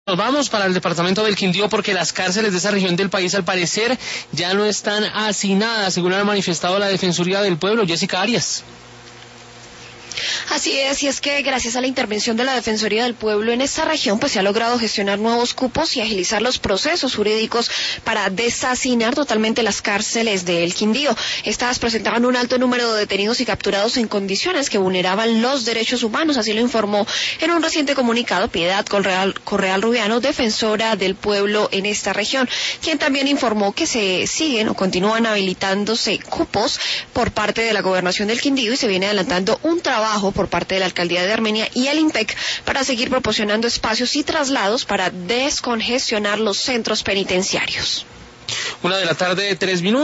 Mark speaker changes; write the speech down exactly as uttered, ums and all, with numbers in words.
Speaker 1: Nos vamos para el departamento del Quindío porque las cárceles de esa región del país al parecer ya no están hacinadas, según ha manifestado la Defensoría del Pueblo. Jessica Arias.
Speaker 2: Así es, y es que gracias a la intervención de la Defensoría del Pueblo en esta región, pues se ha logrado gestionar nuevos cupos y agilizar los procesos jurídicos para deshacinar totalmente las cárceles del Quindío. Estas presentaban un alto número de detenidos y capturados en condiciones que vulneraban los derechos humanos, así lo informó en un reciente comunicado Piedad Correal, Correal Rubiano, defensora del pueblo en esta región, quien también informó que se siguen o continúan habilitándose cupos por parte de la Gobernación del Quindío y se viene adelantando un trabajo por parte de la Alcaldía de Armenia y el IMPEC para seguir proporcionando espacios y traslados para descongestionar los centros penitenciarios.
Speaker 1: Una de la tarde, tres minutos.